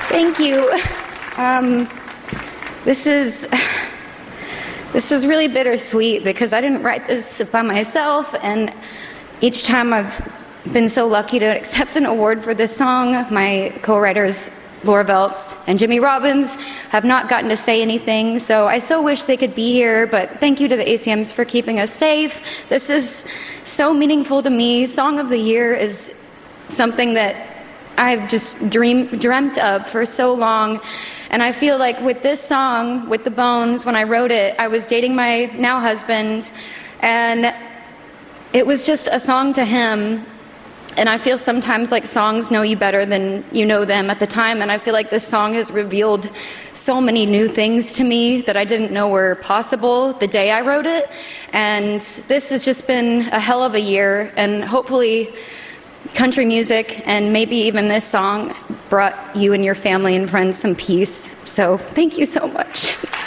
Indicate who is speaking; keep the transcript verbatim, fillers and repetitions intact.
Speaker 1: Thank you. Um, this is this is really bittersweet because I didn't write this by myself, and each time I've been so lucky to accept an award for this song, my co-writers Laura Veltz and Jimmy Robbins have not gotten to say anything, so I so wish they could be here, but thank you to the A C Ms for keeping us safe. This is so meaningful to me. Song of the Year is something that I've just dream, dreamt of for so long, and I feel like with this song, with the Bones, when I wrote it, I was dating my now husband, and it was just a song to him. And I feel sometimes like songs know you better than you know them at the time, and I feel like this song has revealed so many new things to me that I didn't know were possible the day I wrote it. And this has just been a hell of a year, and hopefully country music and maybe even this song brought you and your family and friends some peace. So thank you so much.